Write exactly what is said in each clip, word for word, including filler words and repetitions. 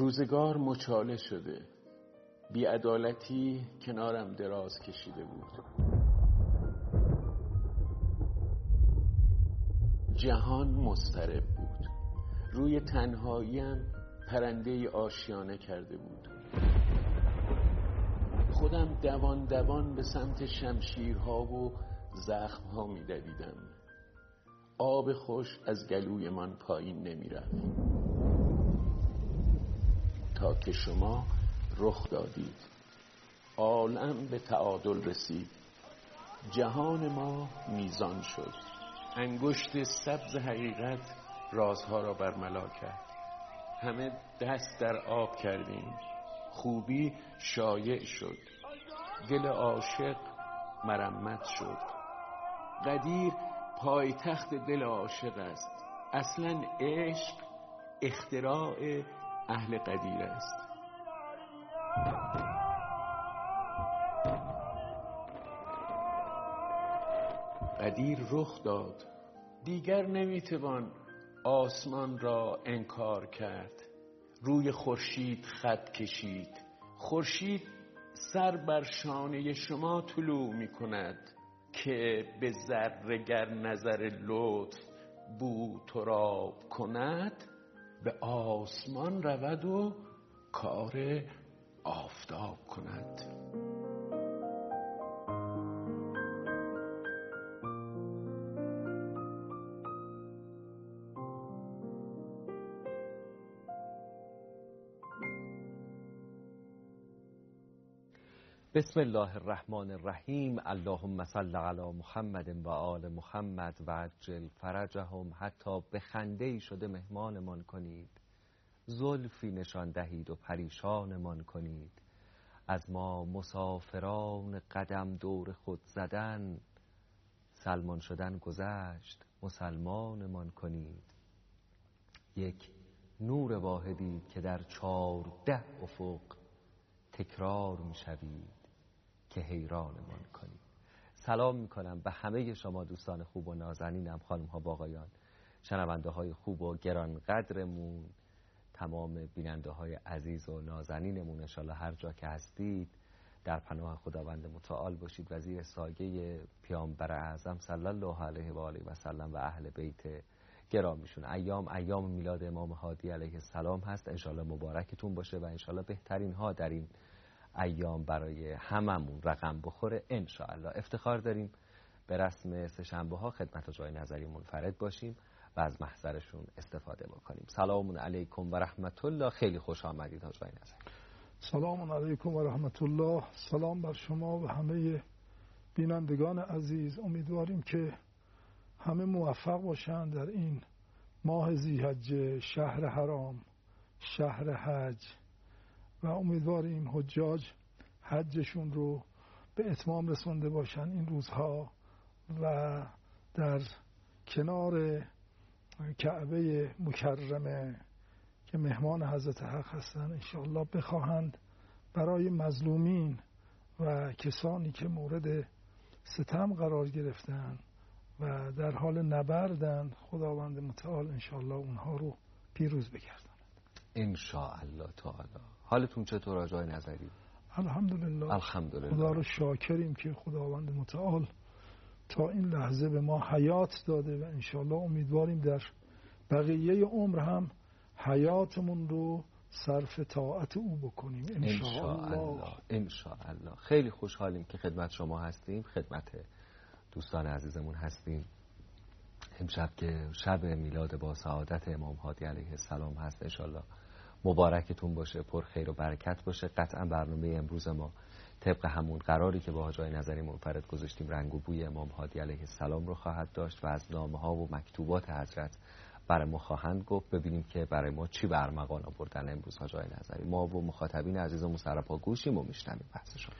روزگار مچاله شده، بی‌عدالتی کنارم دراز کشیده بود. جهان مضطرب بود، روی تنهاییم پرنده آشیانه کرده بود. خودم دوان دوان به سمت شمشیرها و زخمها می دویدم. آب خوش از گلوی من پایین نمی رفت تا که شما رخ دادید. عالم به تعادل رسید، جهان ما میزان شد. انگشت سبز حقیقت رازها را برملا کرد. همه دست در آب کردیم، خوبی شایع شد، دل عاشق مرمت شد. قدیر پایتخت دل عاشق است، اصلا عشق اختراع اهل قدیر است. قدیر رخ داد، دیگر نمیتوان آسمان را انکار کرد. روی خورشید خط کشید، خورشید سر بر شانه شما طلوع میکند که به ذره گر نظر لطف بو تراب کند. به آسمان رود و کار آفتاب کند. بسم الله الرحمن الرحیم. اللهم صل علی محمد و آل محمد و عجل فرجهم. حتی به خنده‌ای شده مهمانمان کنید، زلفی نشان دهید و پریشانمان کنید. از ما مسافران قدم دور خود زدن، سلمان شدن گذشت مسلمانمان کنید. یک نور واحدی که در چارده افق تکرار میشوید که حیرانمان کنید. سلام میکنم به همه شما دوستان خوب و نازنینم، خانم ها و آقایان، شنونده های خوب و گرانقدرمون، تمام بیننده های عزیز و نازنینمون. انشالله هر جا که هستید در پناه خداوند متعال باشید و زیر سایه پیامبر اعظم صلی الله علیه و آله و سلم و اهل بیت گرامیشون. ایام ایام میلاد امام هادی علیه السلام هست. انشالله مبارکتون باشه و انشالله بهترین ها در این ایام برای هممون رقم بخوره انشالله. افتخار داریم به رسم سه‌شنبه ها خدمت جای نظری منفرد باشیم و از محضرشون استفاده بکنیم. سلام علیکم و رحمت الله. خیلی خوش آمدید جای نظری. سلام علیکم و رحمت الله. سلام بر شما و همه بینندگان عزیز. امیدواریم که همه موفق باشن در این ماه ذی‌حجه، شهر حرام، شهر حج، و امیدواریم حجاج حجشون رو به اتمام رسونده باشن این روزها و در کنار کعبه مکرمه که مهمان حضرت حق هستن انشاءالله بخواهند برای مظلومین و کسانی که مورد ستم قرار گرفتن و در حال نبردن، خداوند متعال انشاءالله اونها رو پیروز بگرداند انشاءالله تعالی. حالتون چطور آقای نظری؟ الحمدلله. الحمدلله. خدا رو شاکریم که خداوند متعال تا این لحظه به ما حیات داده و انشاءالله امیدواریم در بقیه عمر هم حیاتمون رو صرف طاعت او بکنیم انشاءالله. انشاءالله. خیلی خوشحالیم که خدمت شما هستیم، خدمت دوستان عزیزمون هستیم. امشب که شب میلاد با سعادت امام هادی علیه السلام هست، انشالله مبارکتون باشه، پر خیر و برکت باشه. قطعا برنامه امروز ما طبق همون قراری که با جای نظری منفرد گذاشتیم رنگ و بوی امام هادی علیه السلام رو خواهد داشت و از نامه ها و مکتوبات حضرت برای ما خواهند گفت. ببینیم که برای ما چی برمغان آوردن امروز ها جای نظری. ما و مخاطبین عزیزمون سراپا گوشیم و میشنویم بحثشون.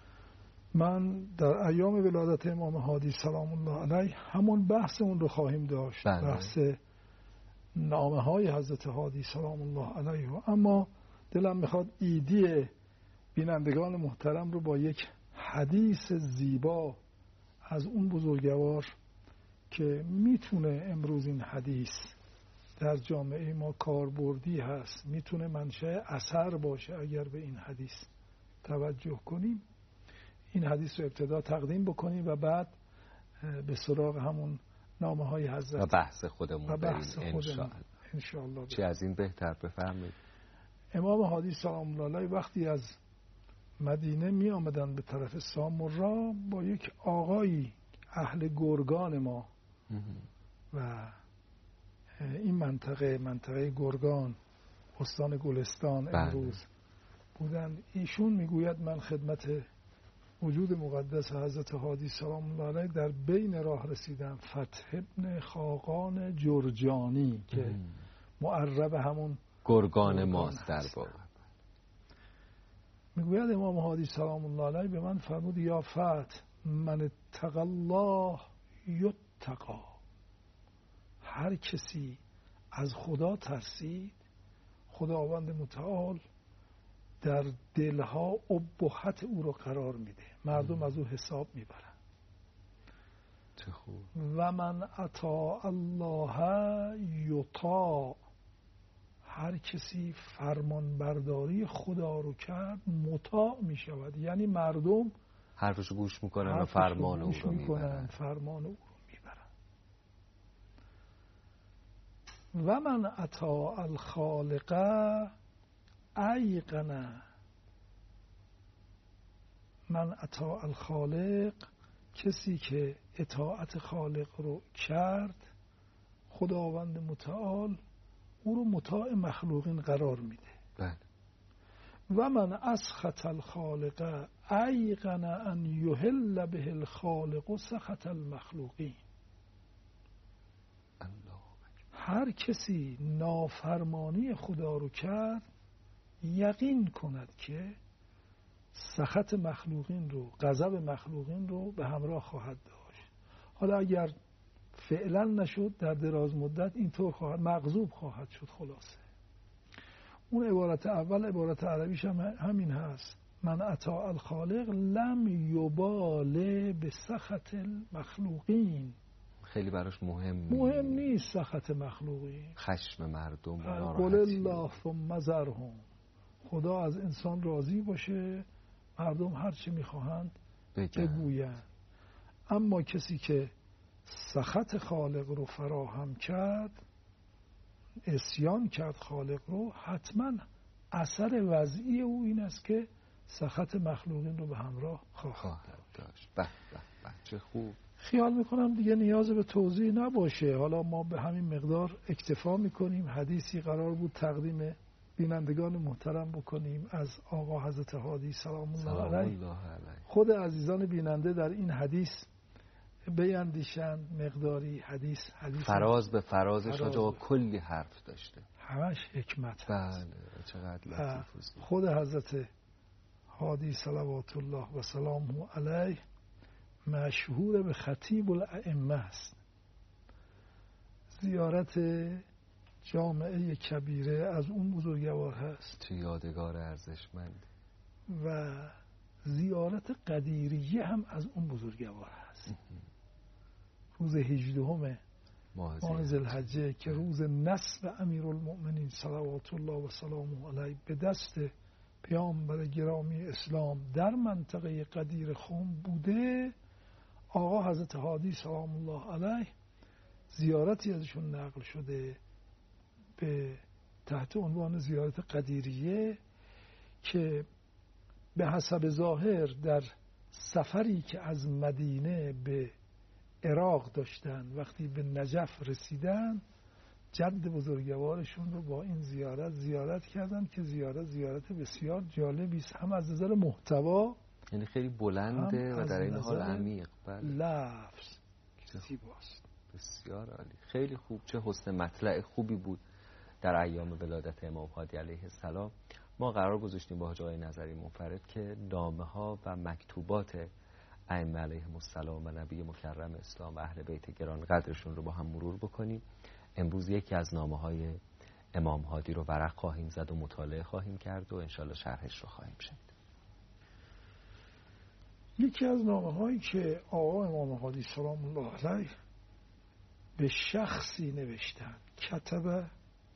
من در ایام ولادت امام هادی سلام الله علیه همون بحث اون رو خواهیم داشت، بله. بحث نامه های حضرت هادی سلام الله علیه. اما دلم میخواد ایدی بینندگان محترم رو با یک حدیث زیبا از اون بزرگوار که میتونه امروز این حدیث در جامعه ما کاربردی هست، میتونه منشأ اثر باشه اگر به این حدیث توجه کنیم. این حدیث رو ابتدا تقدیم بکنیم و بعد به سراغ همون نامه های حضرت و بحث خودمون و بحث بریم خودمون انشاءالله. چی از این بهتر؟ بفرمایید. امام هادی سلام الله علیه وقتی از مدینه می آمدن به طرف سامرا با یک آقایی اهل گرگان ما و این منطقه منطقه گرگان استان گلستان بله. امروز بودن. ایشون میگوید من خدمت وجود مقدس حضرت هادی سلام الله علیه در بین راه رسیدم. فتح ابن خاقان جرجانی که معرب همون گرگان ماست در واقع. میگوید امام هادی سلام الله علیه به من فرمود یا فتح من اتقى الله یتقی. هر کسی از خدا ترسید خداوند متعال در دلها ابهت او رو قرار میده، مردم از او حساب میبرن. چه خوب. و من اطاع الله یطاع. هر کسی فرمان برداری خدا رو کرد مطاع میشود، یعنی مردم حرفشو گوش میکنن و فرمان او رو میبرن. فرمان او رو میبرن. و من اطاع الخالق ایقن. من اطاع الخالق، کسی که اطاعت خالق رو کرد خداوند متعال او رو مطاع مخلوقین قرار میده. بله. و من اسخط الخالق ایقن ان یحل به الخالق سخط المخلوقین. هر کسی نافرمانی خدا رو کرد یقین کند که سخط مخلوقین رو، غضب مخلوقین رو به همراه خواهد داشت. حالا اگر فعلا نشد در دراز مدت اینطور خواهد مغضوب خواهد شد. خلاصه اون عبارت اول عبارت عربیش هم همین هست. من اطاع الخالق لم یباله به سخط المخلوقین. خیلی براش مهم مهم نیست سخط مخلوقین، خشم مردم و قل ناراحتی. الله ثم ذرهم. خدا از انسان راضی باشه، مردم هر چی میخواهند بگویند. اما کسی که سخط خالق رو فراهم کرد، عصیان کرد خالق رو، حتما اثر وضعی او این است که سخط مخلوقین رو به همراه خواهد داشت. به به به چه خوب. خیال میکنم دیگه نیاز به توضیح نباشه. حالا ما به همین مقدار اکتفا میکنیم. حدیثی قرار بود تقدیم بینندگان محترم بکنیم از آقا حضرت هادی سلام الله علیه. خود عزیزان بیننده در این حدیث بیندیشند مقداری. حدیث حدیث فراز به فرازش آجا کلی حرف داشته، همش حکمت. بله چقدر لطیف. خود حضرت هادی صلوات الله و سلامه علیه مشهور به خطیب الائمه است. زیارت جامعه کبیره از اون بزرگوار هست. چه یادگار ارزشمند. و زیارت قدیریه هم از اون بزرگوار هست. روز هجدهم ماه ذوالحجه که روز نصب امیرالمؤمنین صلوات الله و سلامه علیه به دست پیامبر گرامی اسلام در منطقه قدیر خم بوده، آقا حضرت هادی سلام الله علیه زیارتی ازشون نقل شده به تحت عنوان زیارت قدیریه که به حسب ظاهر در سفری که از مدینه به عراق داشتن وقتی به نجف رسیدن جد بزرگوارشون رو با این زیارت زیارت کردن که زیارت زیارت بسیار جالبی است، هم از نظر محتوا، یعنی خیلی بلنده و در این حال عمیق. بله. لفظ زیباست. بسیار عالی، خیلی خوب. چه حسن مطلع خوبی بود در ایام ولادت امام هادی علیه السلام. ما قرار گذاشتیم با حاج آقای نظری منفرد که نامه ها و مکتوبات ائمه علیهم السلام و نبی مکرم اسلام و اهل بیت گران قدرشون رو با هم مرور بکنیم. امروز یکی از نامه های امام هادی رو ورق خواهیم زد و مطالعه خواهیم کرد و انشالله شرحش رو خواهیم شنید. یکی از نامه هایی که آقا امام هادی سلام الله علیه به شخصی نوشتند کتب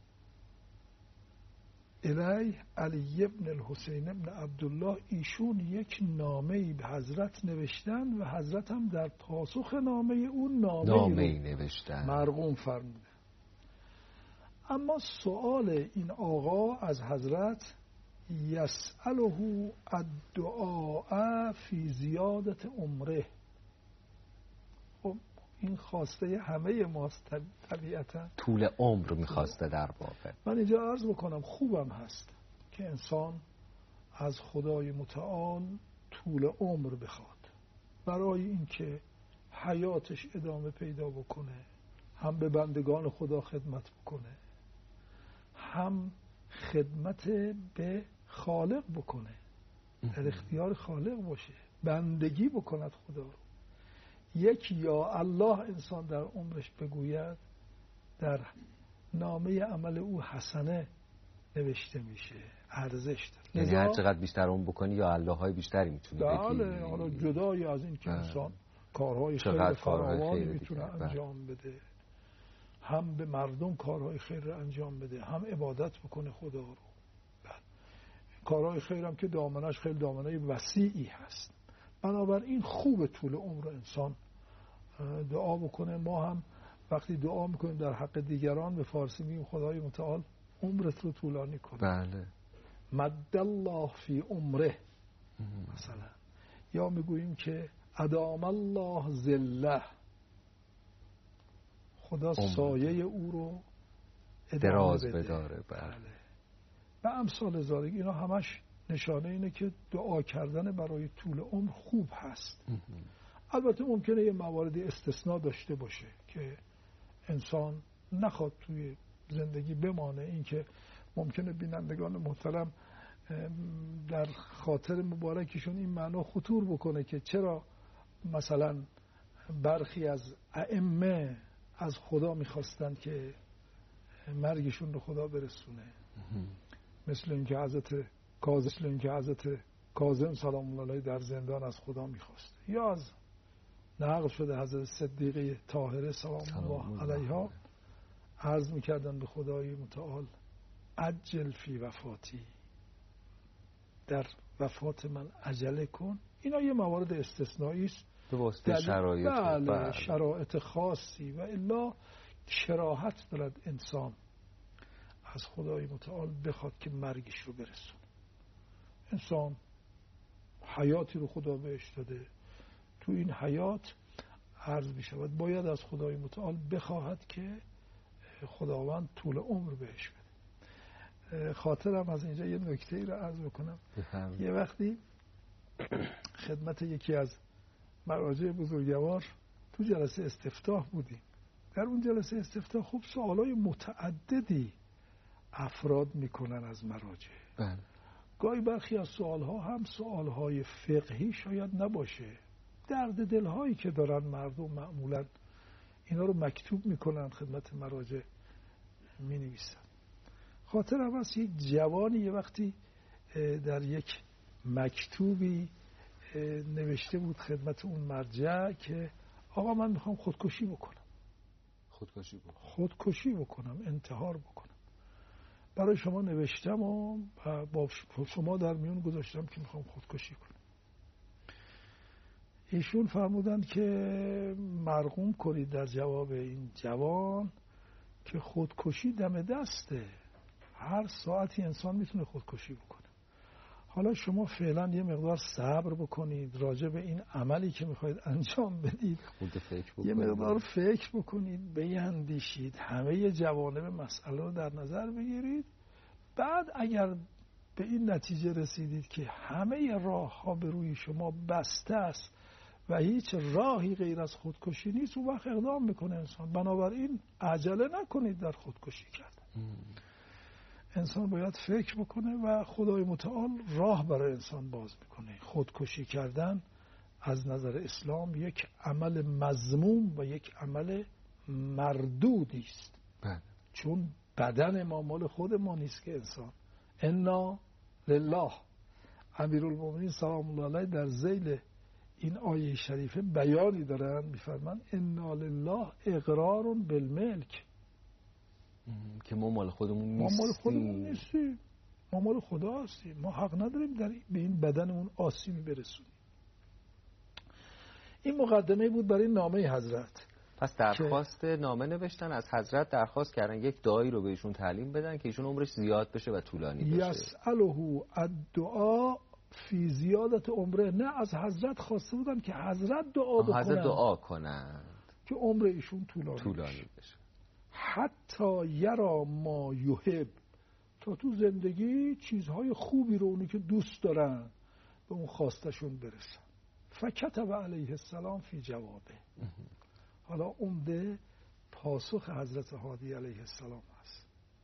الی علی ابن الحسین ابن عبدالله، ایشون یک نامه‌ای به حضرت نوشتن و حضرت هم در پاسخ نامه اون نامه‌ای نوشتن مرقوم فرمودن. اما سوال این آقا از حضرت یسأله الدعاء فی زیادت عمره، خب این خواسته همه ماست طبیعتا، طول عمر میخواسته در واقع. من اینجا عرض بکنم خوبم هست که انسان از خدای متعال طول عمر بخواد برای اینکه حیاتش ادامه پیدا بکنه، هم به بندگان خدا خدمت بکنه، هم خدمت به خالق بکنه، در اختیار خالق باشه، بندگی بکند خدا رو. یک یا الله انسان در عمرش بگوید، در نامه عمل او حسنه نوشته میشه، ارزش داره. یعنی هر چقدر بیشتر اون بکنی یا الله های بیشتری میتونی بگی. بله، حالا جدای از این که انسان کارهای خیر فراوانی میتونه انجام بده، هم به مردم کارهای خیر رو انجام بده، هم عبادت بکنه خدا رو. کارهای خیر هم که دامنش خیلی دامنه وسیعی هست. بنابراین خوب طول عمر انسان دعا بکنه. ما هم وقتی دعا میکنیم در حق دیگران به فارسی میگیم خدای متعال عمرت رو طولانی کنه. بله. مد الله فی عمره مثلا، یا میگوییم که ادام الله ذله، خدا سایه او رو دراز بداره. بله. و امثال ذالک، اینا همش نشانه اینه که دعا کردن برای طول عمر خوب هست. البته ممکنه یه موارد استثناء داشته باشه که انسان نخواد توی زندگی بمانه، این که ممکنه بینندگان محترم در خاطر مبارکشون این معنا خطور بکنه که چرا مثلا برخی از ائمه از خدا میخواستن که مرگشون رو خدا برسونه، مثل اینکه حضرت کاظم مثل اینکه حضرت کاظم سلام الله علیه در زندان از خدا میخواست، یا از نقل شده حضرت صدیقه طاهره سلام الله علیها عرض میکردن به خدای متعال عجل فی وفاتی، در وفات من عجله کن. اینا یه موارد استثنایی است به واسطه شرایط. بله، بله، شرایط خاصی، و الا کراهت دارد انسان از خدای متعال بخواد که مرگش رو برسونه. انسان حیاتی رو خدا بهش داده، تو این حیات عرض می شود باید از خدای متعال بخواهد که خداوند طول عمر بهش بده. خاطرم از اینجا یه نکته ای رو عرض بکنم. بفهم. یه وقتی خدمت یکی از مراجع بزرگوار تو جلسه استفتاح بودیم. در اون جلسه استفتاح خوب سوالای متعددی افراد میکنن از مراجع. بله. گاهی برخی از سوالها هم سوالهای فقهی شاید نباشه، درد دلهایی که دارن مردم معمولا اینا رو مکتوب میکنن خدمت مراجع می نویسن. خاطرم هست یک جوانی یه وقتی در یک مکتوبی نوشته بود خدمت اون مرجع که آقا من میخوام خودکشی بکنم. خودکشی بکنم خودکشی بکنم انتحار بکنم. برای شما نوشتم و با شما در میون گذاشتم که میخوام خودکشی کنم. ایشون فرمودند که مرقوم کنید در جواب این جوان که خودکشی دم دسته، هر ساعتی انسان میتونه خودکشی بکنه. حالا شما فعلا یه مقدار صبر بکنید راجع به این عملی که میخواید انجام بدید، یه مقدار فکر بکنید، بیندیشید، همه جوانب مسئله رو در نظر بگیرید. بعد اگر به این نتیجه رسیدید که همه راه ها به روی شما بسته است و هیچ راهی غیر از خودکشی نیست، اون وقت اقدام میکنه انسان. بنابراین عجله نکنید در خودکشی کردن. انسان باید فکر بکنه و خدای متعال راه برای انسان باز میکنه. خودکشی کردن از نظر اسلام یک عمل مذموم و یک عمل مردودی است. چون بدن ما مال خود ما نیست که انسان. انا لله. امیرالمومنین سلام الله علیه در ذیل این آیه شریفه بیانی دارن، میفرمان انا لله اقرار بالملک. که ما مال خودمون نیستیم. ما مال خودمون نیستیم. نیستیم. ما مال خدا هستیم. ما حق نداریم در به این بدنمون آسیبی برسونیم. این مقدمه بود برای نامه حضرت. پس درخواست نامه نوشتن از حضرت، درخواست کردن یک دعایی رو بهشون تعلیم بدن که ایشون عمرش زیاد بشه و طولانی بشه. یسأله الدعا فی زیادت عمره. نه، از حضرت خواسته بودن که حضرت دعا بکنن، حضرت دعا کنن که عمر ایشون طولانی, طولانی بشه. حتی یرا ما یحب، تا تو زندگی چیزهای خوبی رو اونی که دوست دارن به اون خواستشون برسن. فکتب علیه السلام فی جوابه. حالا عمده پاسخ حضرت هادی علیه السلام هست.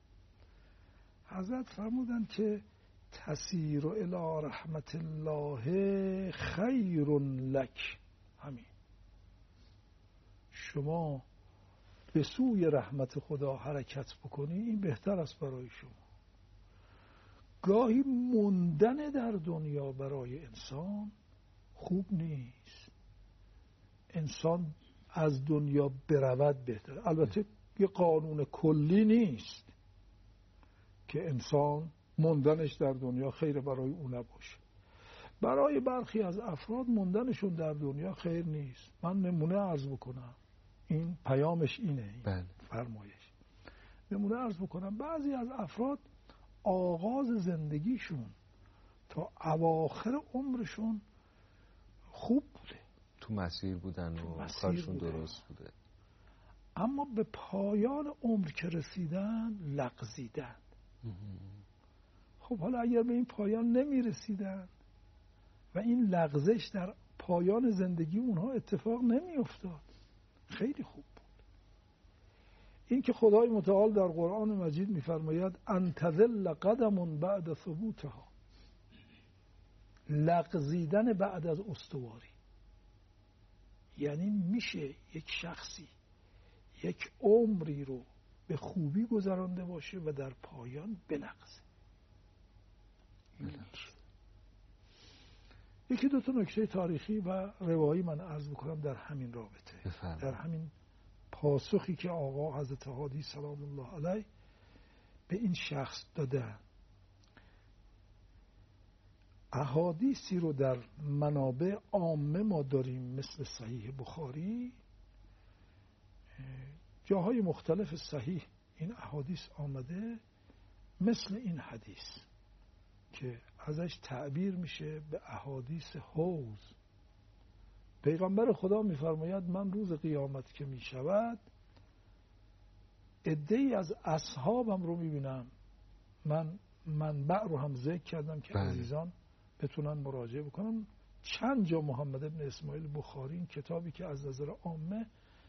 حضرت فرمودن که تسیر الی رحمت الله خیر لک. همین، شما به سوی رحمت خدا حرکت بکنی، این بهتر است برای شما. گاهی موندن در دنیا برای انسان خوب نیست. انسان از دنیا برود بهتر. البته یه قانون کلی نیست که انسان موندنش در دنیا خیر برای اون نباشه. برای برخی از افراد موندنشون در دنیا خیر نیست. من نمونه عرض بکنم، این پیامش اینه، این بله. فرمایش نمونه عرض بکنم. بعضی از افراد آغاز زندگیشون تا اواخر عمرشون خوب بوده، تو مسیر بودن و مسیر کارشون بوده. درست بوده، اما به پایان عمر که رسیدن لغزیدن. خب حالا اگر به این پایان نمی رسیدن و این لغزش در پایان زندگی اونها اتفاق نمی افتاد، خیلی خوب بود. این که خدای متعال در قرآن مجید می فرماید ان تذل قدم بعد ثبوتها، لغزیدن بعد از استواری. یعنی میشه یک شخصی یک عمری رو به خوبی گذرانده باشه و در پایان بلغزه. یکی دو تا نکته تاریخی و روایی من عرض بکنم در همین رابطه، بفرمایید. در همین پاسخی که آقا حضرت هادی سلام الله علیه به این شخص دادن. احادیثی رو در منابع عامه ما داریم مثل صحیح بخاری، جاهای مختلف صحیح این احادیث آمده، مثل این حدیث که ازش تعبیر میشه به احادیث حوض. پیغمبر خدا میفرماید من روز قیامت که میشود عده‌ای از اصحابم رو میبینم. من منبع رو هم ذکر کردم که بله. عزیزان بتونن مراجعه بکنن. چند جا محمد ابن اسماعیل بخاری، این کتابی که از نظر عامه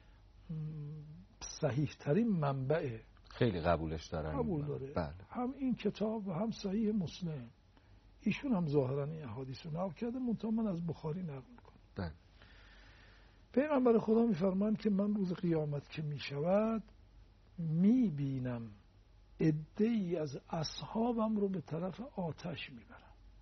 صحیح ترین منبعه، خیلی قبولش دارن، قبول داره. بله. هم این کتاب و هم صحیح مسلم، ایشون هم ظاهرا این احادیث رو نقل کرده، منتها من از بخاری نقل میکنم. بله. پیغمبر خدا میفرمایند که من روز قیامت که میشود میبینم عده‌ای از اصحابم رو به طرف آتش میبرم.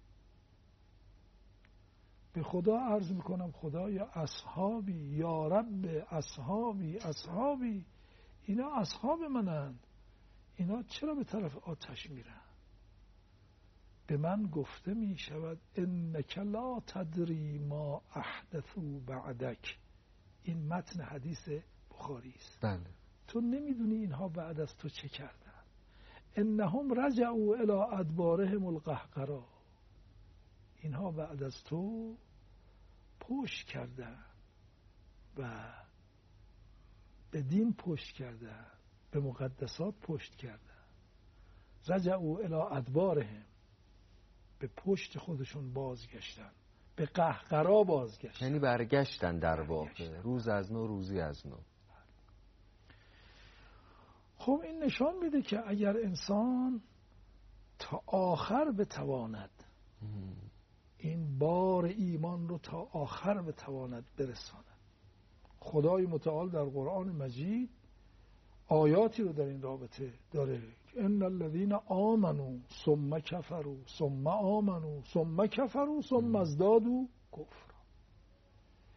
به خدا عرض میکنم خدا یا اصحابی، یا رب اصحابی اصحابی، اینا اصحاب منند، اینا چرا به طرف آتش میرن؟ به من گفته میشود انک لا تدری ما احدثوا بعدک. این متن حدیث بخاری است. بله. تو نمیدونی اینها بعد از تو چه کردن. انهم رجعوا الی ادبارهم القهقرا. اینها بعد از تو پشت کردن و به دین پشت کردن، به مقدسات پشت کردن. رجعوا الی ادبارهم، به پشت خودشون بازگشتن، به قهقرا بازگشتن، یعنی برگشتن در واقع، برگشتن. روز از نو روزی از نو. خب این نشان میده که اگر انسان تا آخر بتواند این بار ایمان رو تا آخر بتواند برساند. خدای متعال در قرآن مجید آیاتی رو در این رابطه داره که ان الذين آمنوا ثم كفروا ثم آمنوا ثم كفروا ثم ازدادوا کفر، که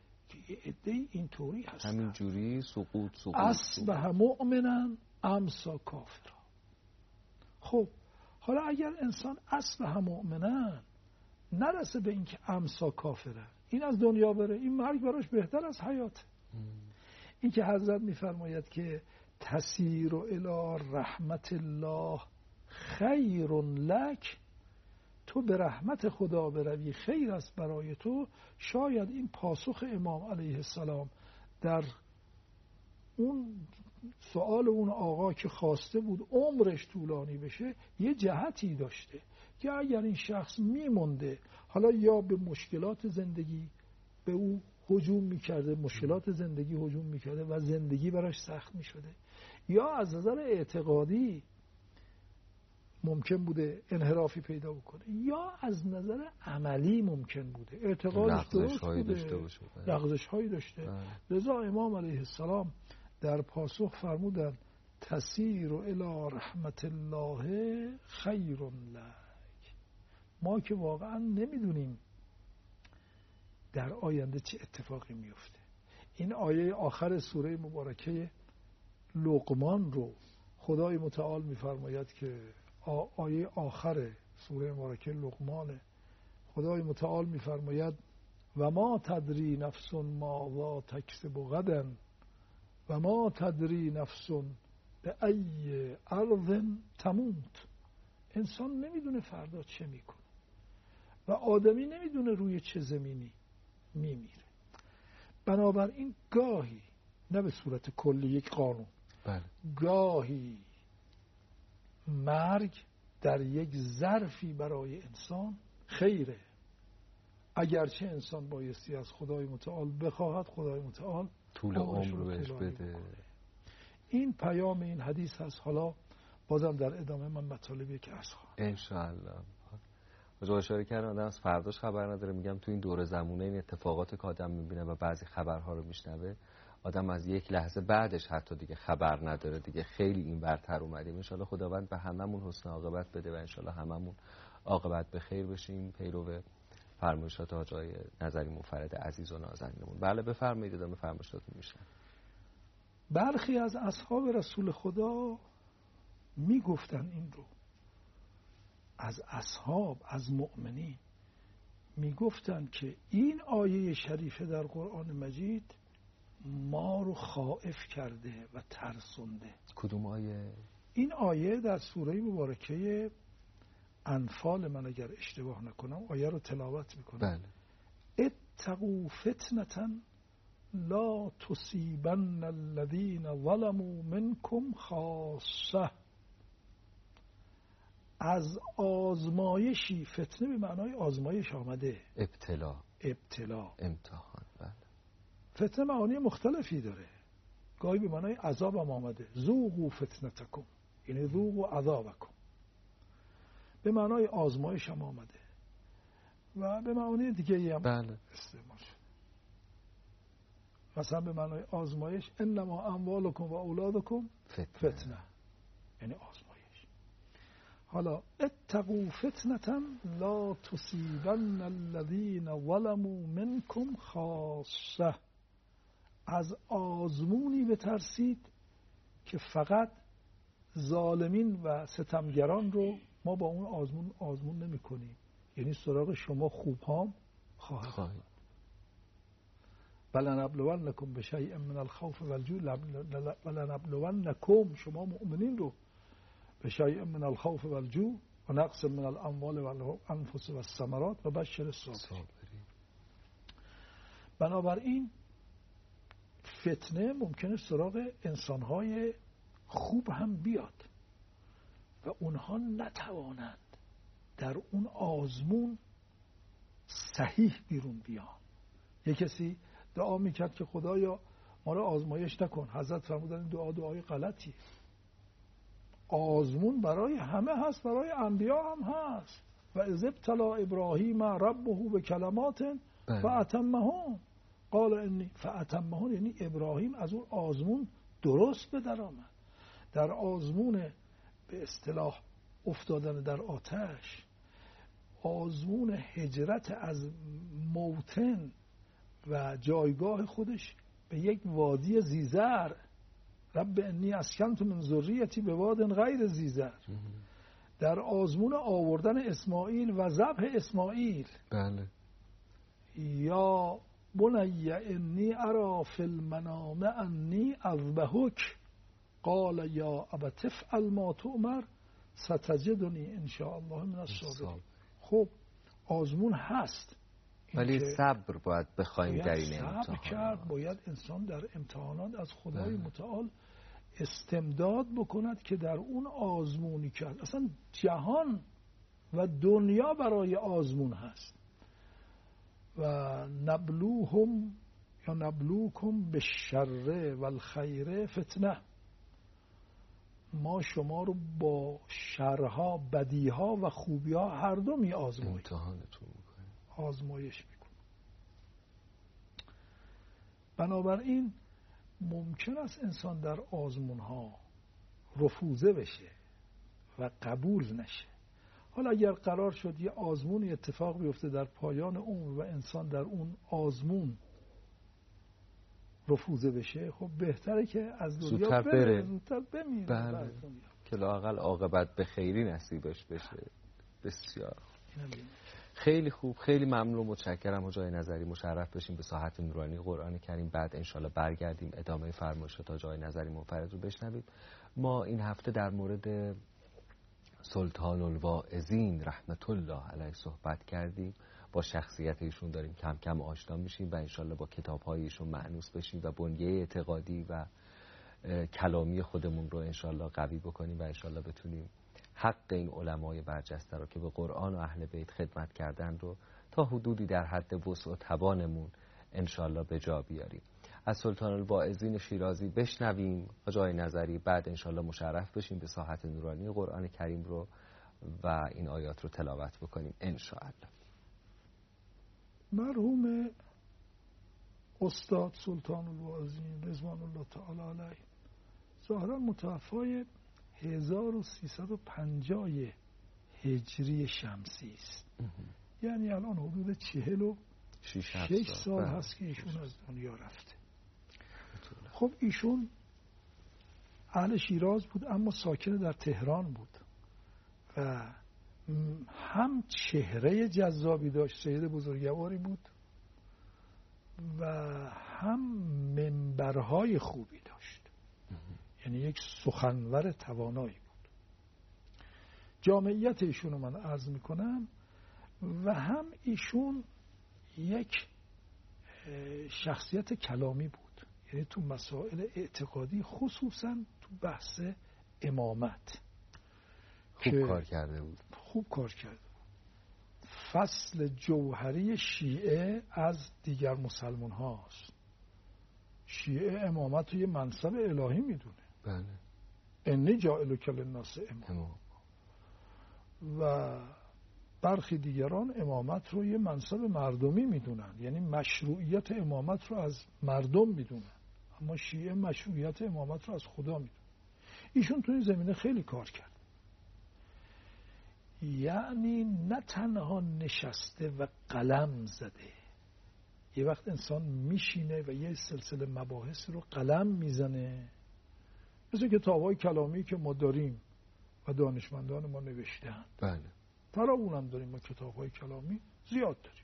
یه عده‌ای اینطوری هستن. همین جوری سقوط سقوط اصبح مؤمنا امسا کافرا. خب حالا اگر انسان اصبح مؤمنا نرسه به اینکه امسا کافره، این از دنیا بره، این مرگ براش بهتر از حیات. این که حضرت میفرماید که تسیر الی رحمت الله خیر لک، تو به رحمت خدا بروی خیر است برای تو. شاید این پاسخ امام علیه السلام در اون سوال اون آقا که خواسته بود عمرش طولانی بشه یه جهتی داشته که اگر این شخص میمونده، حالا یا به مشکلات زندگی به او هجوم میکرده، مشکلات زندگی هجوم میکرده و زندگی براش سخت میشده، یا از نظر اعتقادی ممکن بوده انحرافی پیدا بکنه، یا از نظر عملی ممکن بوده اعتقادش درست بوده، لغزش هایی داشته. لذا امام علیه السلام در پاسخ فرمودن تسیر الی رحمت الله خیر لک. ما که واقعا نمیدونیم در آینده چه اتفاقی میفته. این آیه آخر سوره مبارکه لقمان رو خدای متعال میفرماید که آیه آخر سوره مبارکه لقمانه، خدای متعال میفرماید و ما تدری نفس ماذا تکسب غدا و ما تدری نفس به ای ارض تموت. انسان نمیدونه فردا چه میکنه و آدمی نمیدونه روی چه زمینی میمیره. بنابراین گاهی، نه به صورت کلی یک قانون، بله. گاهی مرگ در یک ظرفی برای انسان خیره، اگرچه انسان بایستی از خدای متعال بخواهد خدای متعال طول عمر رو بهش بده. این پیام این حدیث هست. حالا بازم در ادامه من مطالبی که عرض خواهم انشاءالله. از اشاره کردن آدم از فرداش خبر نداره. میگم تو این دوره زمونه این اتفاقات که آدم میبینه و بعضی خبرها رو میشنوه، آدم از یک لحظه بعدش حتی دیگه خبر نداره دیگه. خیلی این برتر اومدیم. انشالله خداوند به هممون حسن عاقبت بده و انشالله هممون عاقبت به خیر بشیم پیرو فرمایشات آقای نظری منفرد عزیز و نازنینمون. بله بفرمایید، ادامه فرمایشاتون میشه. برخی از اصحاب رسول خدا میگفتن این رو، از اصحاب، از مؤمنین میگفتن که این آیه شریفه در قرآن مجید ما رو خائف کرده و ترسونده. کدوم آیه؟ این آیه در سوره مبارکه انفال، من اگر اشتباه نکنم آیه رو تلاوت میکنم. بله. اتقوا فتنة لا تصیبن الذین ظلموا منکم خاصه. از آزمایشی، فتنه به معنای آزمایش آمده، ابتلا، ابتلا، امتحان. بله. فتنه معانی مختلفی داره، گاهی به معنای عذاب هم آمده، ذوقوا فتنتکم، یعنی ذوقوا عذابکم، به معنای آزمایش هم آمده و به معنای دیگه هم بله. استعمال شده. مثلا به معنای آزمایش انما اموالکم و اولادکم فتنه, فتنه. یعنی آزمایش. حالا اتقوا فتنة لا تصیبن الذین ظلموا منکم خاصه. از آزمونی بترسید که فقط ظالمین و ستمگران رو ما با اون آزمون آزمون نمی کنیم، یعنی سراغ شما خوب هم خواهد. ولنبلونکم بشیء من الخوف والجوع، ولنبلونکم شما مؤمنین رو بشیء من الخوف والجوع و نقص من الاموال والانفس والثمرات و بشر الصابرین. بنابراین فتنه ممکنه سراغ انسانهای خوب هم بیاد و اونها نتوانند در اون آزمون صحیح بیرون بیان. یک کسی دعا میکرد که خدایا ما رو آزمایش نکن، حضرت فرمودن این دعا دعای غلطی. آزمون برای همه هست، برای انبیا هم هست. و اذ ابتلی ابراهیم ربه بکلمات فاتمهن قال انی فاتمهن، یعنی ابراهیم از اون آزمون درست به در آمد. در آزمون به اصطلاح افتادن در آتش، آزمون هجرت از موطن و جایگاه خودش به یک وادی زیزر، رب انی اسکنت من ذریتی بواد غیر زیزر، در آزمون آوردن اسماعیل و ذبح اسماعیل. بله. یا بنی انی ارا فی المنام انی اذبحک قال یا ابت افعل ما تؤمر ستجدنی ان شاء الله من الصابرین. خب آزمون هست، ولی صبر باید بخوایم در این امتحان. صبر کرد، باید انسان در امتحانات از خدای متعال استمداد بکند که در اون آزمونی کرد. اصلا جهان و دنیا برای آزمون هست. و نبلوهم یا نبلوکم بالشر والخیر فتنه، ما شما رو با شرها، بدیها و خوبیها هر دو می آزماییم، امتحانتون میکنیم، آزمایش میکنیم. بنابراین ممکن است انسان در آزمون ها رفوزه بشه و قبول نشه. حالا اگر قرار شد یه آزمون اتفاق بیفته در پایان عمر و انسان در اون آزمون رفوزه بشه، خب بهتره که از دنیا بره، زودتر بمیره. بله. که لااقل عاقبت به خیری نصیبش بشه. بسیار خیلی خوب، خیلی ممنون و متشکرم حاجی نظری. مشرف بشیم به ساحت نورانی قرآن کریم. بعد انشالله برگردیم ادامه فرمایشات حاجی نظری منفرد رو بشنویم. ما این هفته در مورد سلطان الواعظین رحمت الله علیه صحبت کردیم. با شخصیت ایشون داریم کم کم آشنا میشیم و انشالله با کتاب‌های ایشون مأنوس بشیم و بنیه اعتقادی و کلامی خودمون رو انشالله قوی بکنیم و انشالله بتونیم حق این علمای برجسته رو که به قرآن و اهل بیت خدمت کردن رو تا حدودی در حد وسع و توانمون انشالله به جا بیاریم. از سلطان الواعظین شیرازی بشنویم حاجی نظری، بعد انشالله مشرف بشیم به ساحت نورانی قرآن کریم رو و این آیات رو تلاوت بکنیم انشالله. مرحوم استاد سلطان الواعظین رضوان الله تعالی علیه ظاهرا متوفای هزار و سیصد و پنجاه هجری شمسی است. یعنی الان حدود چهل و شش سال هست که ایشون از دنیا رفته. خب ایشون اهل شیراز بود اما ساکن در تهران بود و هم چهره جذابی داشت، سید بزرگواری بود و هم منبرهای خوبی داشت، یعنی یک سخنور توانایی بود. جامعیت ایشون رو من عرض میکنم و هم ایشون یک شخصیت کلامی بود، یعنی تو مسائل اعتقادی خصوصا تو بحث امامت خوب کار کرده بود. خوب کار کرده بود. فصل جوهری شیعه از دیگر مسلمان هاست. شیعه امامت رو یه منصب الهی میدونه. بله. انی جاعلک للناس امام. و برخی دیگران امامت رو یه منصب مردمی میدونن، یعنی مشروعیت امامت رو از مردم میدونن، اما شیعه مشروعیت امامت رو از خدا میدونن. ایشون تو این زمینه خیلی کار کرد. یعنی نه تنها نشسته و قلم زده، یه وقت انسان میشینه و یه سلسله مباحث رو قلم میزنه، مثل کتاب‌های کلامی که ما داریم و دانشمندان ما نوشتن. بله. فراوون هم داریم، ما کتاب‌های کلامی زیاد داریم.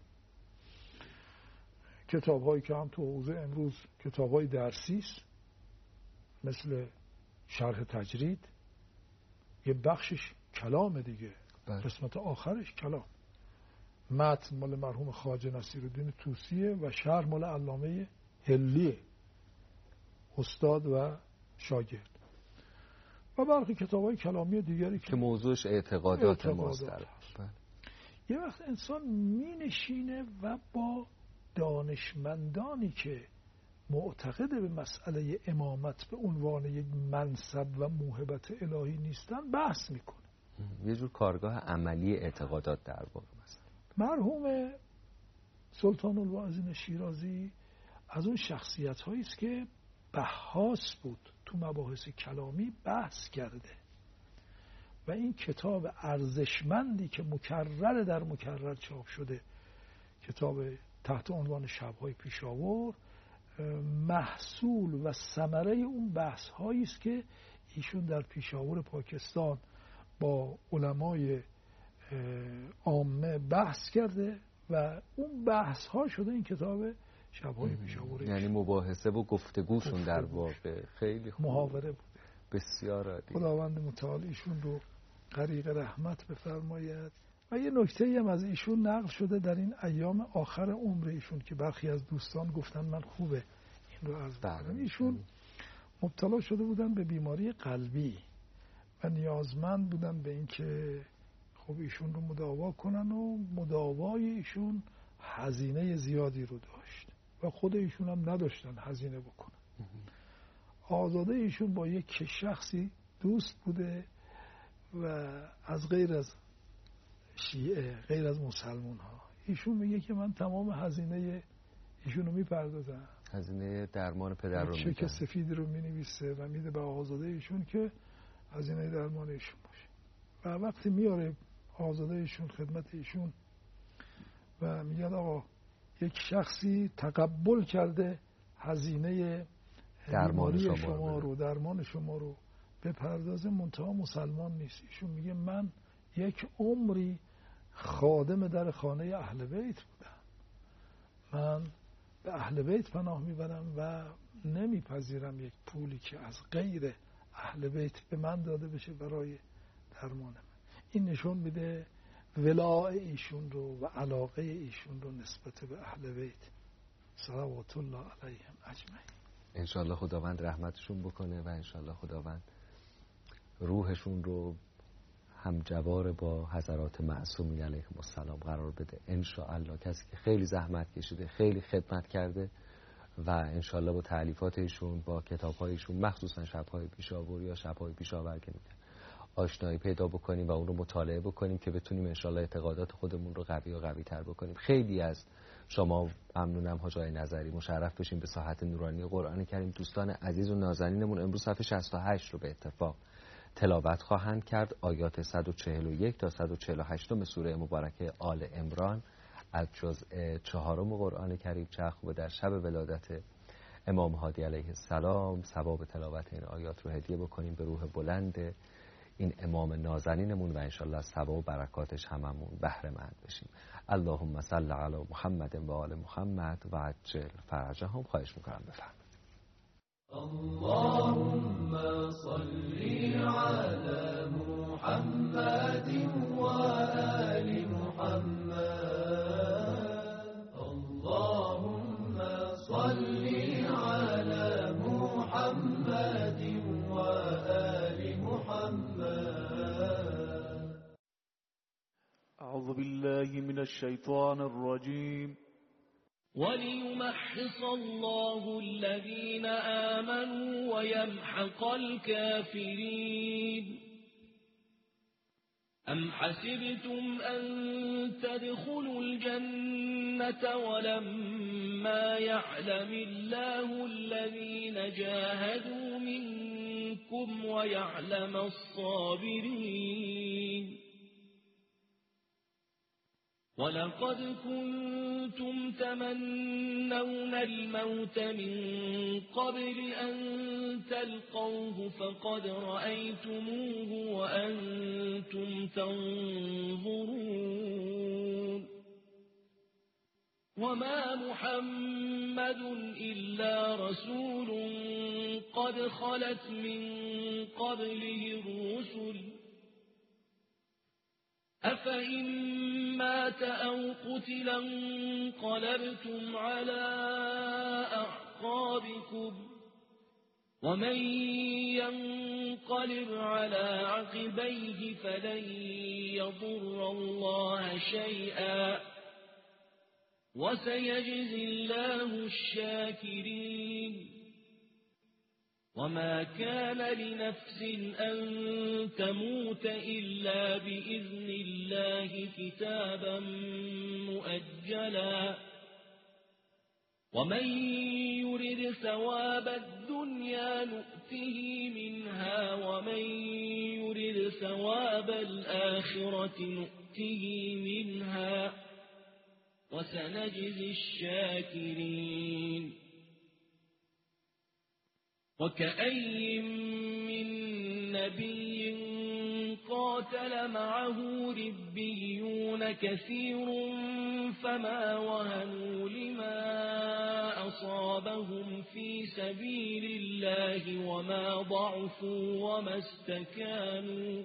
کتاب‌هایی که هم تو حوزه امروز کتاب‌های درسی است، مثل شرح تجرید، یه بخشش کلام دیگه. بله. قسمت آخرش کلام. متن مال مرحوم خواجه نصیرالدین طوسیه و شرح مال علامه هلیه، استاد و شاگرد. و برخی کتاب‌های کلامی دیگری که, که موضوعش اعتقادات, اعتقادات ماست. یه وقت انسان می نشینه و با دانشمندانی که معتقد به مسئله امامت به عنوان یک منصب و موهبت الهی نیستن بحث میکنه. یه جور کارگاه عملی اعتقادات در واقع. مثلا مرحوم سلطان الواعظین شیرازی از اون شخصیت هایی است که بحث بود، تو مباحث کلامی بحث کرده و این کتاب ارزشمندی که مکرر در مکرر چاپ شده، کتاب تحت عنوان شب‌های پیشاور محصول و ثمره اون بحث هایی است که ایشون در پیشاور پاکستان با علمای عامه بحث کرده و اون بحث ها شده این کتاب شب‌های پیشاور. یعنی مباحثه و گفتگوشون در واقع خیلی خوب، محاوره بوده. بسیار عالی. خداوند متعال ایشون رو غریق رحمت بفرماید. و یه نکته هم از ایشون نقل شده در این ایام آخر عمر ایشون که برخی از دوستان گفتن من خوبه این رو عرض بکنم. ایشون مبتلا شده بودن به بیماری قلبی و نیازمند بودن به این که خب ایشون رو مداوا کنن و مداوای ایشون هزینه زیادی رو داشت و خود ایشون هم نداشتن هزینه بکنن. آزاده ایشون با یک شخصی دوست بوده و از غیر از شیعه، غیر از مسلمان ها، ایشون میگه که من تمام هزینه ایشون رو میپردازم، هزینه درمان پدر رو میده، چک سفید رو مینویسه و میده به آزاده ایشون که هزینه درمان ایشون باشه. و وقتی میاره آزاده ایشون خدمت ایشون و میگه آقا یک شخصی تقبل کرده هزینه درمان شما, شما, شما رو درمان شما رو بپردازه، منتها مسلمان نیست. ایشون میگه من یک عمری خادم در خانه اهل بیت بودم، من به اهل بیت پناه میبرم و نمیپذیرم یک پولی که از غیر اهل بیت به من داده بشه برای درمان من. این نشون میده ولاء ایشون رو و علاقه ایشون رو نسبت به اهل بیت صلوات الله علیهم اجمعین. انشالله خداوند رحمتشون بکنه و انشالله خداوند روحشون رو همجوار با حضرات معصومین علیهم السلام قرار بده. انشالله کسی که خیلی زحمت کشیده، خیلی خدمت کرده و انشالله با تألیفات ایشون، با کتاب‌هایشون، مخصوصا شب‌های پیشاور یا شب‌های پیشاور که میگن، آشنایی پیدا بکنیم و اون رو مطالعه بکنیم که بتونیم انشالله اعتقادات خودمون رو قوی و قوی تر بکنیم. خیلی از شما ممنونم حاج آقای نظری، مشرف بشیم به ساحت نورانی قرآن کریم. دوستان عزیز و نازنینمون امروز صفحه شصت و هشت رو به اتفاق تلاوت خواهند کرد. آیات صد و چهل و یک تا صد و چهل و هشت سوره مبارکه آل عمران از جزء چهارم قرآن کریم. چه خوبه در شب ولادت امام هادی علیه السلام ثواب تلاوت این آیات رو هدیه بکنیم به روح بلند این امام نازنینمون و انشالله از ثواب و برکاتش هممون بهره مند بشیم. اللهم صل علی محمد و آل محمد و عجل فرجهم. خواهش میکنم بفرمایید. اللهم صل على محمد و آل محمد. اللهم صل على محمد و آل محمد. اعوذ بالله من الشیطان الرجیم. وليمحص الله الذين آمنوا ويمحق الكافرين. أم حسبتم أن تدخلوا الجنة ولما يعلم الله الذين جاهدوا منكم ويعلم الصابرين. ولقد كنتم تمنون الموت من قبل أن تلقوه فقد رأيتموه وأنتم تنظرون. وما محمد إلا رسول قد خلت من قبله الرسل أفإن مات أو قتل انقلبتم على أعقابكم ومن ينقلب على عقبيه فلن يضر الله شيئا وسيجزي الله الشاكرين. وما كان لنفس أن تموت إلا بإذن الله كتابا مؤجلا. ومن يرد ثواب الدنيا نؤته منها ومن يرد ثواب الآخرة نؤته منها وسنجزي الشاكرين وكأي من نبي قاتل معه ربيون كثير فما وهنوا لما أصابهم في سبيل الله وما ضعفوا وما استكانوا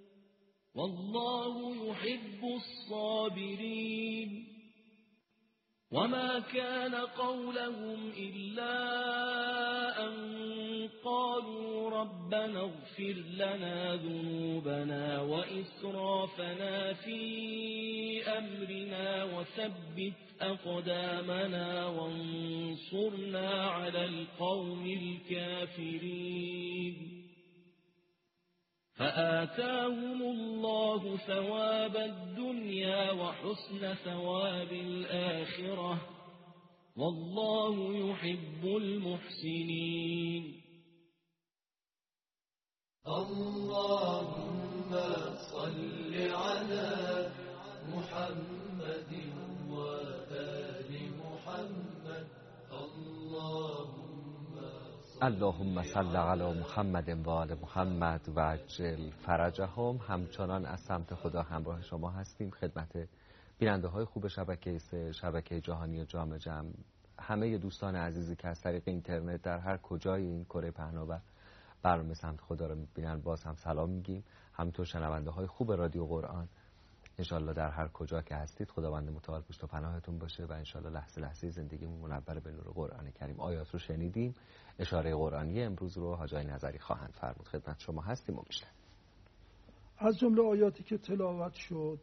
والله يحب الصابرين وما كان قولهم إلا أن قالوا ربنا اغفر لنا ذنوبنا وإسرافنا في أمرنا وثبت أقدامنا وانصرنا على القوم الكافرين فآتاهم الله ثواب الدنيا وحسن ثواب الآخرة والله يحب المحسنين اللهم صل على محمد وآل محمد اللهم اللهم صل علی محمد و آل محمد و عجل فرجهم. همچنان از سمت خدا همراه شما هستیم خدمت بیننده های خوب شبکه سه، شبکه جهانی جام جم، همه دوستان عزیزی که از طریق اینترنت در هر کجای این کره پهنا و برنامه سمت خدا رو میبینن باز هم سلام میگیم. همینطور شنونده های خوب رادیو قرآن، انشالله در هر کجا که هستید خداوند متعال پشت و پناهتون باشه و انشالله لحظه لحظه زندگیمون منور به نور قرآن کریم. آیات رو شنیدیم، اشاره قرآنی امروز رو حاجی نظری خواهند فرمود. خدمت شما هستیم و میشنویم. از جمله آیاتی که تلاوت شد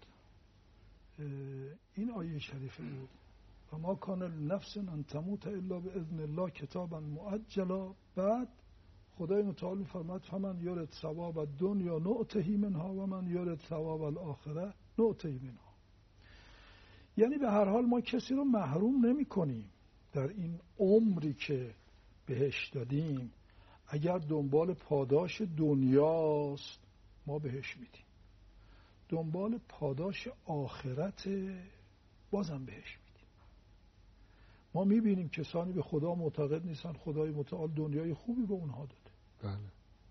این آیه شریفه بود: و ما کان لنفس ان تموت الا باذن الله کتابا مؤجلا. بعد خدای متعال می‌فرماید فمن یرد ثواب الدنیا نؤته منها و من یرد ثواب الاخره نؤته منها. یعنی به هر حال ما کسی رو محروم نمی‌کنیم در این عمری که بهش دادیم. اگر دنبال پاداش دنیاست ما بهش میدیم، دنبال پاداش آخرت بازم بهش میدیم. ما میبینیم کسانی به خدا معتقد نیستن، خدای متعال دنیای خوبی به اونها داده. بله.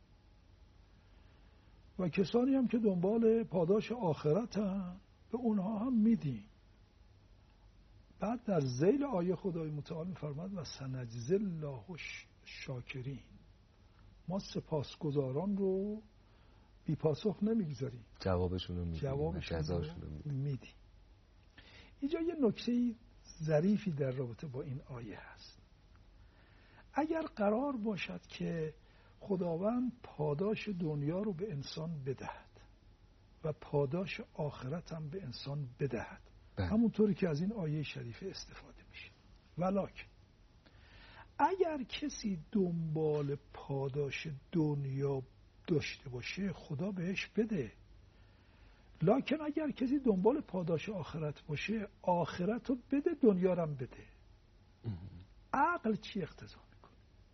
و کسانی هم که دنبال پاداش آخرت هم به اونها هم میدیم. بعد در ذیل آیه خدای متعال میفرماد و سنجزی الله الشاکرین. ما سپاسگزاران رو بی پاسخ نمیگذاریم، جوابشون رو میدیم، جوابشون رو میدیم. اینجا یه نکته ظریفی در رابطه با این آیه هست. اگر قرار باشد که خداوند پاداش دنیا رو به انسان بدهد و پاداش آخرت هم به انسان بدهد، همونطوری که از این آیه شریفه استفاده میشه، ولکن اگر کسی دنبال پاداش دنیا داشته باشه خدا بهش بده، لکن اگر کسی دنبال پاداش آخرت باشه آخرت رو بده دنیا رو هم بده. عقل چی اقتضا میکنه؟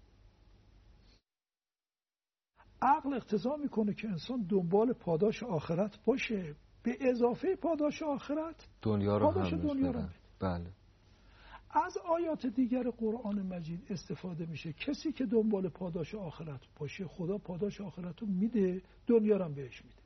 عقل اقتضا میکنه که انسان دنبال پاداش آخرت باشه، به اضافه پاداش آخرت دنیا رو پاداش هم دنیا رو بده. بله. از آیات دیگر قرآن مجید استفاده میشه کسی که دنبال پاداش آخرت باشه خدا پاداش آخرت رو میده، دنیا رو هم بهش میده.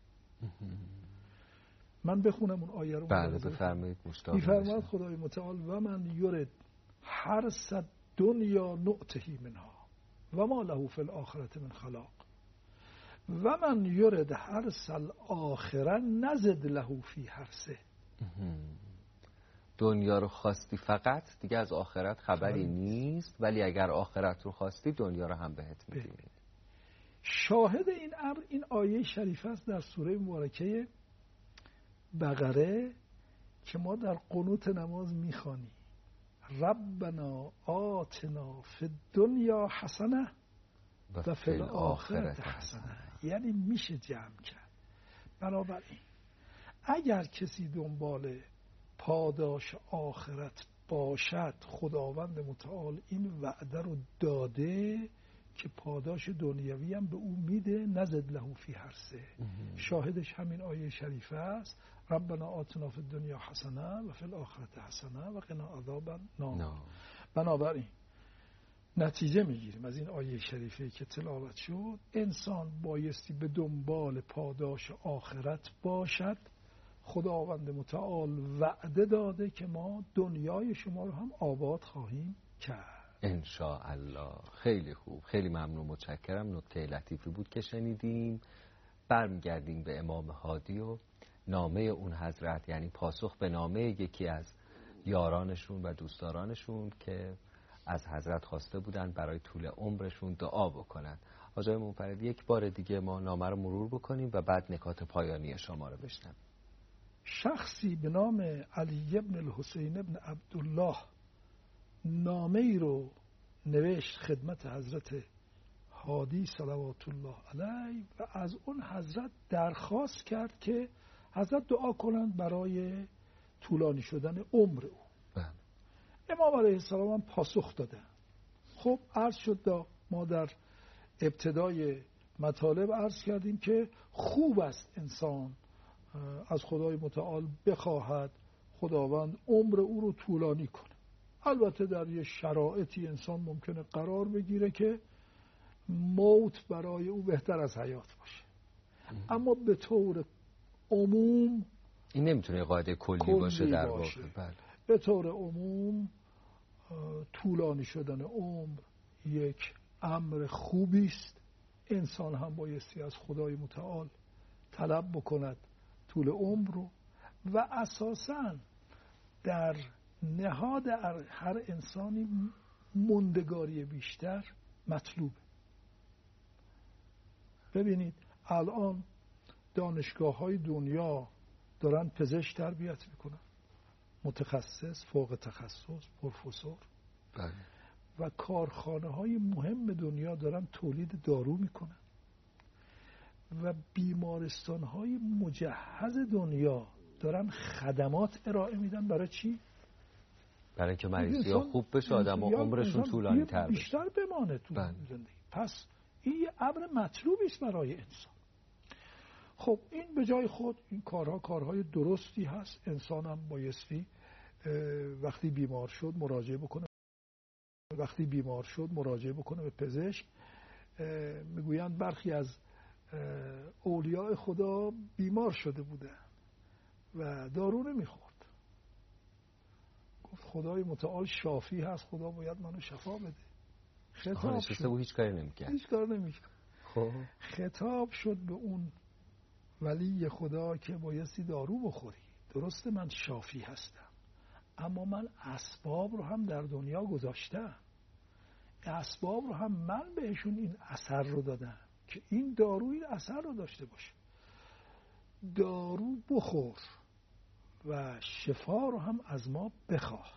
من بخونم اون آیه رو. بله بفرمایید. مشتاق میفرماید خدای متعال و من یرد حرث دنیا نؤته منها و ما له فی الاخرة من خلاق و من یرد حرث الاخره نزد له فی حرثه. دنیا رو خواستی فقط دیگه از آخرت خبری نیست، ولی اگر آخرت رو خواستی دنیا رو هم بهت میدیم. شاهد این امر این آیه شریفه است در سوره مبارکه بقره که ما در قنوت نماز میخوانیم ربنا آتنا فی الدنیا حسنه و فی الاخرة حسنه. یعنی میشه جمع کرد. بنابراین اگر کسی دنبال پاداش آخرت باشد خداوند متعال این وعده رو داده که پاداش دنیوی هم به او میده، نزد له فی حرثه. شاهدش همین آیه شریفه است: ربنا آتنا فی الدنیا حسنه و فی الاخرة حسنه و قنا عذاب النار. بنابراین نتیجه میگیریم از این آیه شریفه که تلاوت شد، انسان بایستی به دنبال پاداش آخرت باشد. خداوند متعال وعده داده که ما دنیای شما رو هم آباد خواهیم کرد ان شاء الله. خیلی خوب، خیلی ممنون، متشکرم. نکته لطیفی بود که شنیدیم. برمیگردیم به امام هادی و نامه اون حضرت، یعنی پاسخ به نامه یکی از یارانشون و دوستدارانشون که از حضرت خواسته بودن برای طول عمرشون دعا بکنن. آقای منفردی، یک بار دیگه ما نامه رو مرور بکنیم و بعد نکات پایانی شما رو بشنویم. شخصی به نام علی ابن الحسین ابن عبدالله نامه ای رو نوشت خدمت حضرت هادی صلوات الله علیه و از اون حضرت درخواست کرد که حضرت دعا کنند برای طولانی شدن عمر او. بله. امام علیه السلام هم پاسخ دادن. خب عرض شد، ما در ابتدای مطالب عرض کردیم که خوب است انسان از خدای متعال بخواهد خداوند عمر او رو طولانی کنه. البته در یه شرایطی انسان ممکنه قرار بگیره که موت برای او بهتر از حیات باشه، اما به طور عموم این نمیتونه قاعده کلی, کلی باشه در واقع. بله. به طور عموم طولانی شدن عمر یک امر خوبی است. انسان هم بایستی از خدای متعال طلب بکند طول عمر رو، و اساساً در نهاد هر انسانی موندگاری بیشتر مطلوبه. ببینید الان دانشگاه های دنیا دارن پزشک تربیت میکنن، متخصص، فوق تخصص، پروفسور. بله. و کارخانه های مهم دنیا دارن تولید دارو میکنن و بیمارستان های مجهز دنیا دارن خدمات ارائه میدن. برای چی؟ برای اینکه مریضی ها خوب بشه، آدم ها عمرشون طولانی تر بشه، بیشتر بمانه تو زندگی. پس این یه امر مطلوبی است برای انسان. خب این به جای خود این کارها کارهای درستی هست. انسان هم بایستی وقتی بیمار شد مراجعه بکنه وقتی بیمار شد مراجعه بکنه به پزشک. میگویند برخی از اولیاء خدا بیمار شده بودن و دارو نمیخورد. گفت خدای متعال شافی هست، خدا باید منو شفا بده. خطاب شد و هیچ کاری نمیکرد. هیچ کار نمیکرد. خب خطاب شد به اون ولی خدا که بایستی دارو بخوری. درسته من شافی هستم، اما من اسباب رو هم در دنیا گذاشتم. اسباب رو هم من بهشون این اثر رو دادم که این دارو این اثر رو داشته باشه. دارو بخور و شفا رو هم از ما بخواه.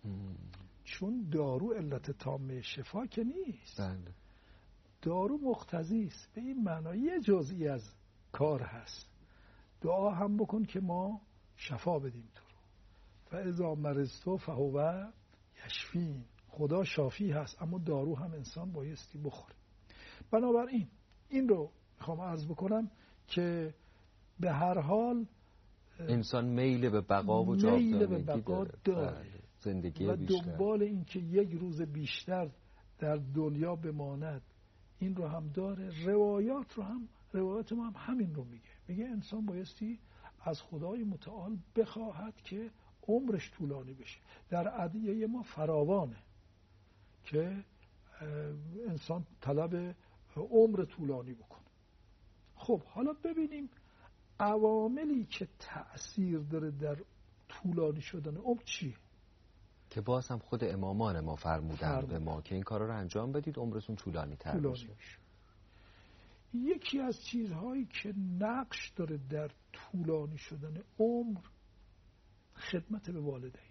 چون دارو علت تامه شفا که نیست. بله. دارو مقتضی است. به این معنی یه جزئی از کار هست. دعا هم بکن که ما شفا بدیم تو رو. فاذا مرضت فهو یشفین. خدا شافی هست، اما دارو هم انسان بایستی بخوره. بنابراین این رو میخوام عرض بکنم که به هر حال انسان میل به بقا و جاودانگی داره, داره. زندگی و بیشتر. دنبال این که یک روز بیشتر در دنیا بماند این رو هم داره. روایات رو هم روایات ما هم همین رو میگه. میگه انسان بایستی از خدای متعال بخواهد که عمرش طولانی بشه. در ادعیه ما فراوانه که انسان طلب عمر طولانی بکنه. خب حالا ببینیم عواملی که تأثیر داره در طولانی شدن عمر چیه؟ که باز هم خود امامان ما فرمودن فرمود. به ما که این کارا رو انجام بدید عمرتون طولانی تر بشه. یکی از چیزهایی که نقش داره در طولانی شدن عمر خدمت به والدین.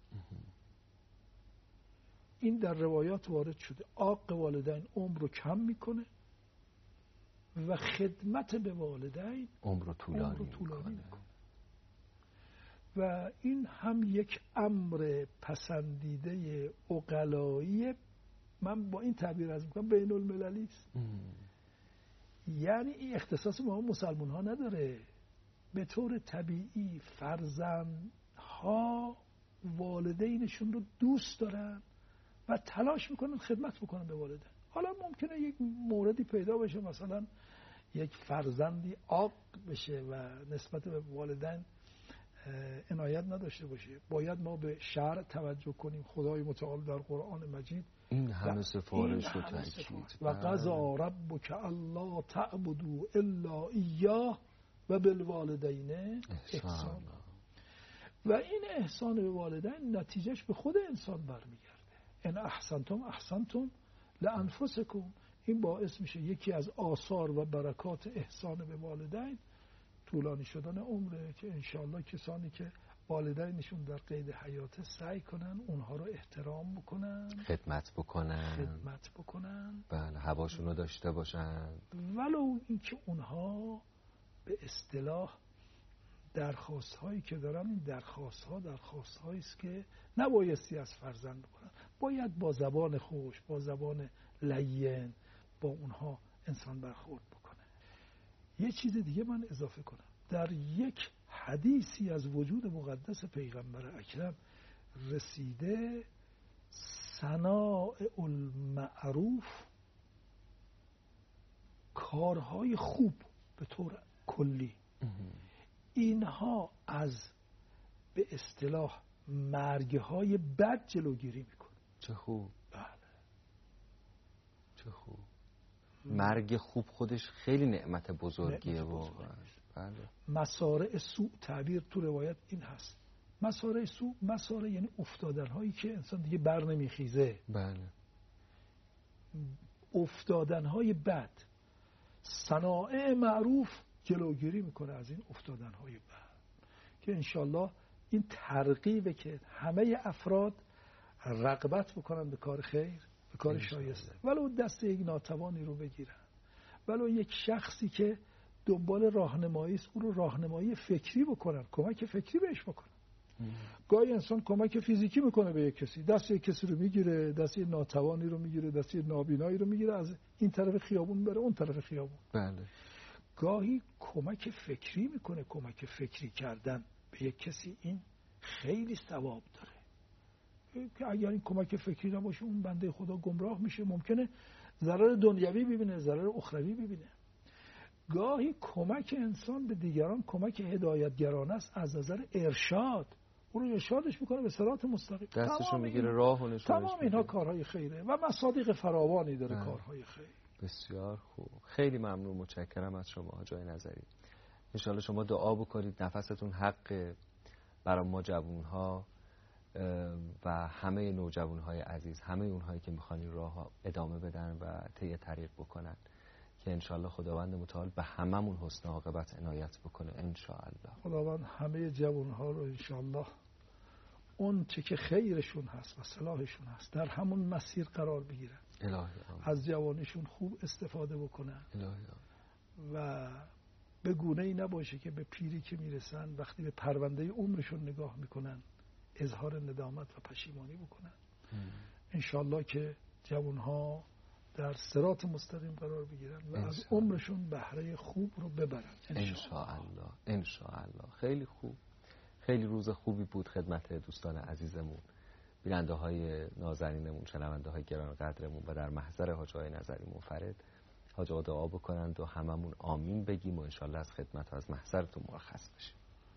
این در روایات وارد شده. عاق والدین عمر رو کم میکنه و خدمت به والدین عمر رو طولانی, عمر رو طولانی میکنه. میکنه. و این هم یک امر پسندیده عقلایی من با این تعبیر از میکنم بین المللی است. یعنی این اختصاص ما مسلمان ها نداره. به طور طبیعی فرزندها والدینشون رو دوست دارن و تلاش میکنن خدمت بکنن به والدین. حالا ممکنه یک موردی پیدا بشه، مثلا یک فرزندی عاق بشه و نسبت به والدین عنایت نداشته باشه. باید ما به شرع توجه کنیم. خدای متعال در قرآن مجید این همه سفارش و تاکید و قضا ربک الا تعبدوا الا ایاه و بالوالدین احسان. و این احسان به والدین نتیجهش به خود انسان برمیگرده. ان احسنتم احسنتم لانفسکم. این باعث میشه یکی از آثار و برکات احسان به والدین طولانی شدن عمره، که انشاءالله کسانی که والدینشون در قید حیات سعی کنن اونها رو احترام بکنن، خدمت بکنن خدمت بکنن بله، هواشون رو داشته باشن، ولو اینکه اونها به اصطلاح درخواست هایی که دارن، این درخواست ها درخواست هایی است که نبایستی از فرزند بکنن. باید با زبان خوش، با زبان لین با اونها انسان برخورد بکنه. یه چیز دیگه من اضافه کنم. در یک حدیثی از وجود مقدس پیغمبر اکرم رسیده صناع المعروف، کارهای خوب به طور کلی، اینها از به اصطلاح مرگهای بد جلوگیری میکنه. چه خوب. بله چه خوب. مرگ خوب خودش خیلی نعمت بزرگیه واقعا. بله. مسارع سوء تعبیر تو روایت این هست. مسارع سوء، مسارع یعنی افتادن هایی که انسان دیگه بر نمیخیزه. بله. افتادن های بد. صنایع معروف جلوگیری میکنه از این افتادن های بد، که انشالله این ترغیبه که همه افراد رغبت بکنن به کار خیر، به کار شایسته، ولو دست یک ناتوانی رو بگیرن، ولو یک شخصی که دنبال راهنمایی است او رو راهنمایی فکری بکنن، کمک فکری بهش بکنن. گاهی انسان کمک فیزیکی میکنه به یک کسی، دست یک کسی رو میگیره، دست یک ناتوانی رو میگیره، دست یک نابینایی رو میگیره، از این طرف خیابون بره اون طرف خیابون. بله. گاهی کمک فکری میکنه. کمک فکری کردن به یک کسی این خیلی ثواب داره، که اگر این کمک فکری نباشه اون بنده خدا گمراه میشه، ممکنه ضرر دنیوی ببینه، ضرر اخروی ببینه. گاهی کمک انسان به دیگران کمک هدایتگرانه است از نظر ارشاد، او رو ارشادش میکنه به صراط مستقیم، دستشو میگیره راه و نشونش تمام اینها کارهای خیره و مصادیق فراوانی داره. نه. کارهای خیر. بسیار خوب. خیلی ممنون، متشکرم از شما حاجی نظری. ان شاءالله شما دعا بکنید نفستون حق برای ما جوانها و همه نوجوانهای عزیز، همه اونهایی که میخوان این راه ادامه بدن و طی طریق بکنن، که انشاءالله خداوند متعال به هممون حسن عاقبت عنایت بکنه انشاءالله. خداوند همه جوانها رو انشاءالله اون چه که خیرشون هست و صلاحشون هست در همون مسیر قرار بگیرن. الهی آمین. از جوانیشون خوب استفاده بکنن. الهی آمین. و به گونه ای نباشه که به پیری که میرسن وقتی به پرونده عمرشون نگاه میکنن اظهار ندامت و پشیمانی بکنن. انشاءالله که جوانها در صراط مستقیم قرار بگیرن و از عمرشون بهره خوب رو ببرن انشاءالله. انشاءالله. خیلی خوب. خیلی روز خوبی بود خدمت دوستان عزیزمون، بیننده های نازنینمون، شنونده های گران قدرمون و در محضر حاجی نظری منفرد. حاج آقا دعا بکنند و هممون آمین بگیم و انشاءالله از خدمت و از محضرتون مرخص بشیم.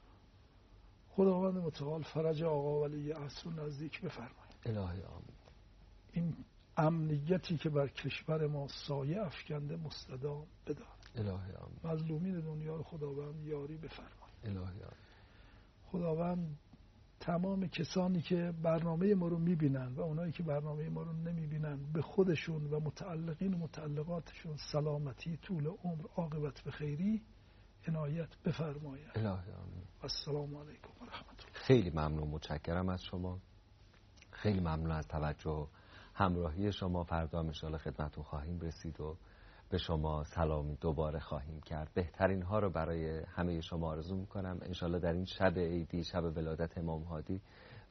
خداوند متعال فرج آقا ولی عصر نزدیک بفرمایید. الهی آمین. این امنیتی که بر کشور ما سایه افکنده مستدام بدار. الهی آمین. مظلومین دنیا رو خداوند یاری بفرمایید. الهی آمین. خداوند تمام کسانی که برنامه ما رو میبینن و اونایی که برنامه ما رو نمیبینن به خودشون و متعلقین و متعلقاتشون سلامتی، طول عمر، عاقبت به خیری عنایت بفرماید. الهی آمین. السلام علیکم و رحمت الله. خیلی ممنون، متشکرم از شما. خیلی ممنون از توجه همراهی شما. فردا ان شاءالله خدمتتون خواهیم رسید و به شما سلامی دوباره خواهیم کرد. بهترین ها رو برای همه شما آرزو میکنم. ان شاءالله در این شب عیدی، شب ولادت امام هادی،